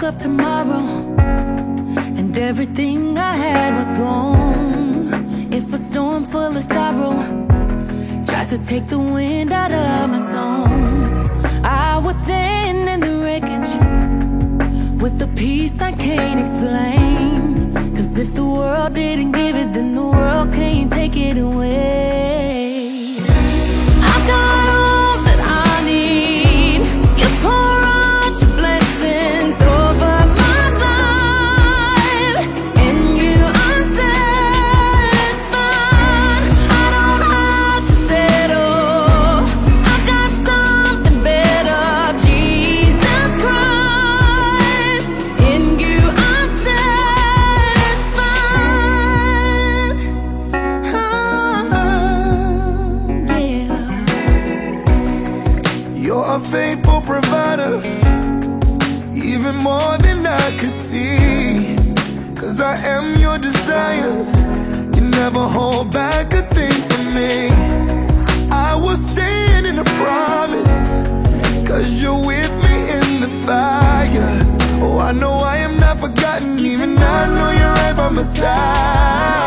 woke up tomorrow and everything I had was gone. If a storm full of sorrow tried to take the wind out of my song, I would stand in the wreckage with a peace I can't explain. Cause if the world didn't give it, then the world can't take it away. I've got all that I need. You pour out your blessings over my life, and you are satisfied. I don't have to settle. I've got something better. Jesus Christ, in you I'm satisfied. Yeah. You're a faithful provider, even more than I could see. Cause I am your desire. You never hold back a thing from me. I will stand in the promise, cause you're with me in the fire. Oh, I know I am not forgotten, even I know you're right by my side.